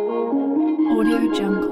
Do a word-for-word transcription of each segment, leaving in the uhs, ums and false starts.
Audio Jungle.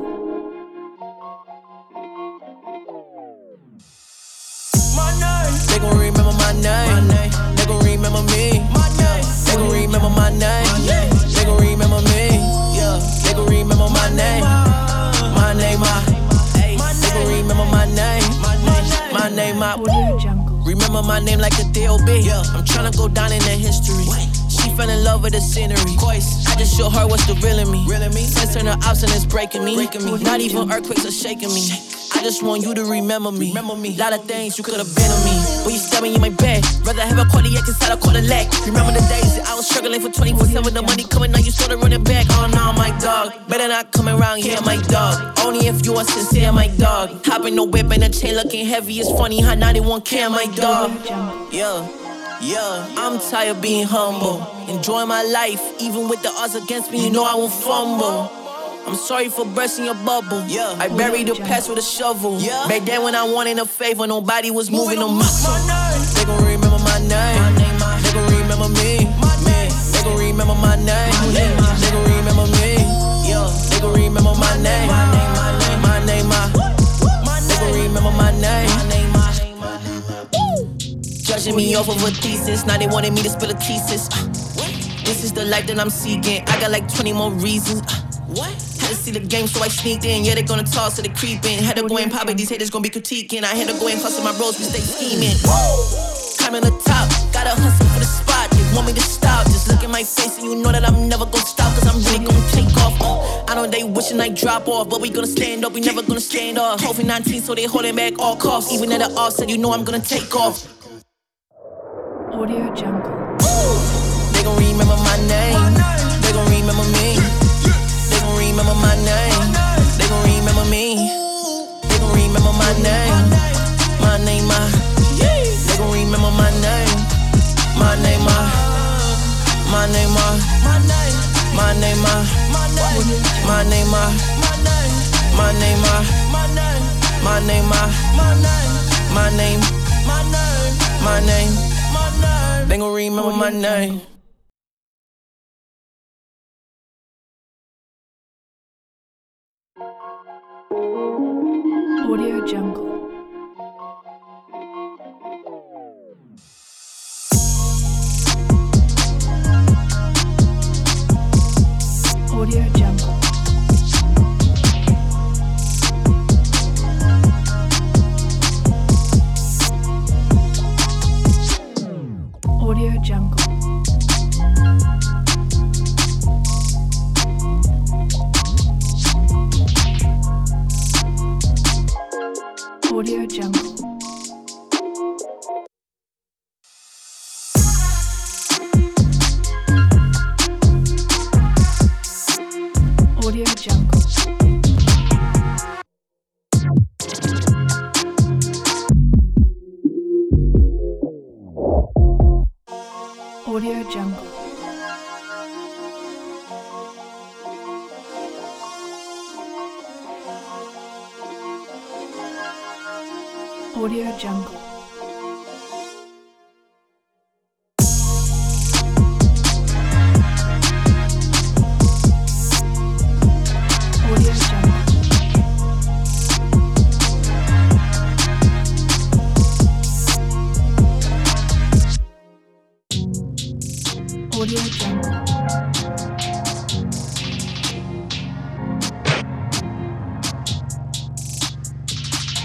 They gon' remember my name. They gon' remember me. They gon' remember my name. They gon' remember me. Yeah. They gon' remember my name. My name, my. They gon' remember my name. My name, my. Audio Jungle. Remember my name like a D O B. I'm tryna go down in the history. She fell in love with the scenery. I just showed her what's the real in me. Sense turn her ops and it's breaking me. Not even earthquakes are shaking me. I just want you to remember me. Lot of things you could've been on me, but you stabbing in my bed. Rather have a cardiac inside a quarter leg. Remember the days that I was struggling for twenty-four seven. The money coming, now you started running back. Oh no, my dog, better not come around here, my dog. Only if you are sincere, my dog. Hopping no whip and the chain looking heavy. It's funny how ninety-one K, my dog. Yeah. Yeah, I'm tired being humble, enjoying my life, even with the odds against me, you know I won't fumble. I'm sorry for bursting your bubble. Yeah, I buried the past with a shovel. Yeah, back then when I wanted a favor, nobody was moving on muscle. They gon' remember my name. They gon' remember me. They gon' remember my name. They gon' remember me. Yeah, they gon' remember my name. My name, my. They gon' remember my name. Judging me off of a thesis, now they wanted me to spill a thesis. Uh, this is the life that I'm seeking. I got like twenty more reasons. Uh, what? Had to see the game, so I sneaked in. Yeah, they gonna toss, so they creeping. Had to go and pop it, these haters gonna be critiquing. I had to go and hustle my bros, we stay scheming. Climbing the top, gotta hustle for the spot. They want me to stop, just look at my face and you know that I'm never gonna stop. Cause I'm really gonna take off. Uh, I know they wishing I drop off, but we gonna stand up, we never gonna stand off. COVID nineteen, so they holding back all costs. Even at the offset, you know I'm gonna take off. Audio Jungle. They gon' remember my name. They gon' remember me. They gon' remember my name. They gon' remember me. They gon' remember my name. My name, my. They gon' remember my name. My name, my. My name, my. My name, my. My name, my. My name, my. My name, my. My name. My name. They gon' remember my name. Audio Jungle. Audio Jungle. Audio Jungle. Audio Jungle. Audio Jungle. Audio Jungle. Audio Jungle. Audio Jungle. Audio Jungle.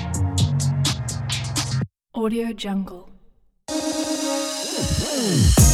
Audio Jungle.